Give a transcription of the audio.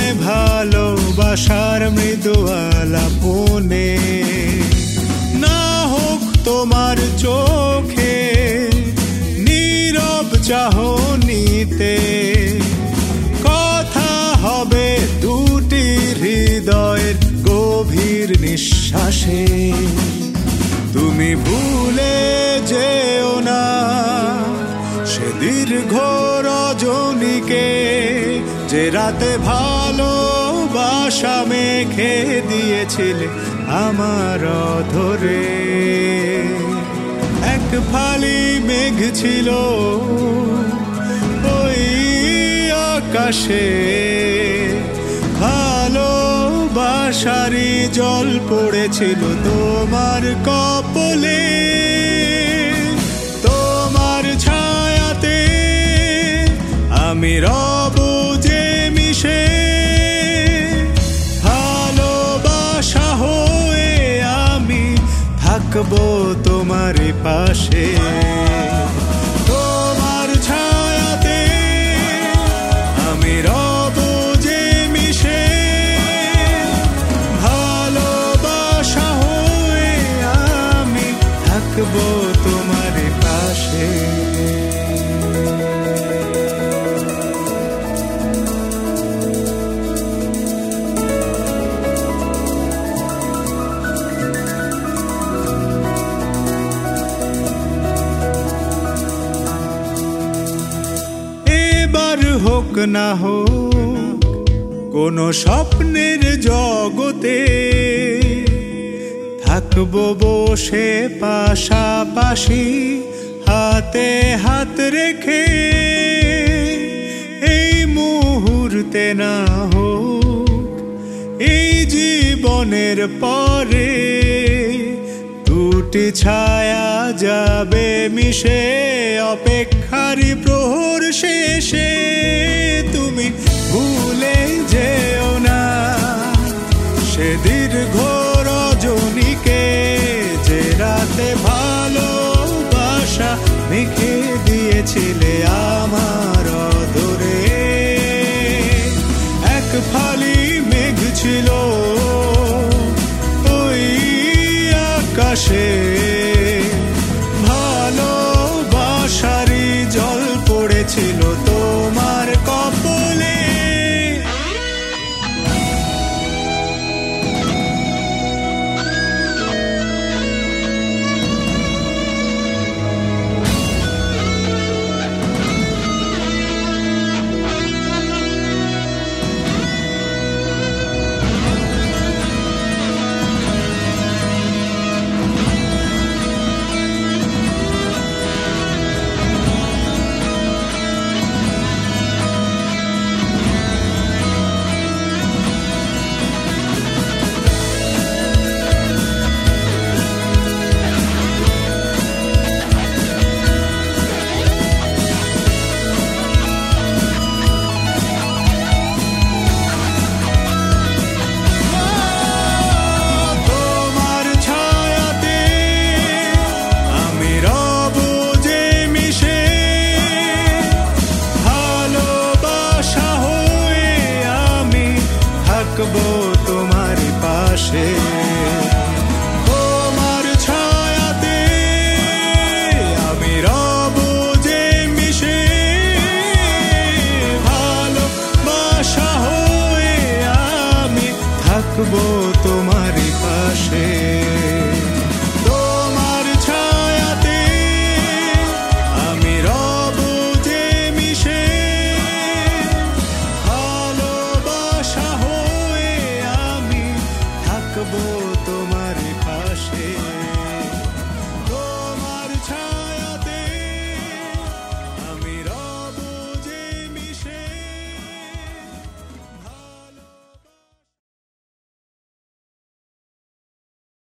ভালোবাসার মৃদু আলাপনে না হোক তোমার চোখে নীরব চাহনিতে কথা হবে দুটি হৃদয়ের গভীর নিঃশ্বাসে। তুমি ভুলে যেও না সে দীর্ঘ রজনীকে, যে রাতে ভালোবাসা মেখে দিয়েছিলে আমার অধরে। এক ফালি মেঘ ছিল ওই আকাশে, ভালোবাসারই জল পড়েছিল তোমার কপলে। তোমার ছায়াতে আমি রব যে মিশে, ভালোবাসা হয়ে আমি থাকবো তোমার পাশে। তোমার ছায়াতে আমি রব যে মিশে, ভালোবাসা হয়ে আমি থাকবো তোমার পাশে। হোক না হোক কোনো স্বপ্নের জগতে, থাকবো বসে পাশাপাশি হাতে হাত রেখে। এই মুহূর্তে না হোক এই জীবনের পরে, দুটি ছায়া যাবে মিশে অপেক্ষারই প্রহর শেষে। তুমি ভুলে যেও না সে দীর্ঘ রজনীকে, যে রাতে ভালোবাসা মেখে দিয়েছিলে আমার অধরে। এক ফালি মেঘ ছিল ওই আকাশে, ভালোবাসারই জল পড়েছিল তোমার কপলে। তোমার পাশে তোমার ছায়াতে আমি রব যে মিশে, ভালোবাসা হয়ে আমি থাকবো তোমার পাশে।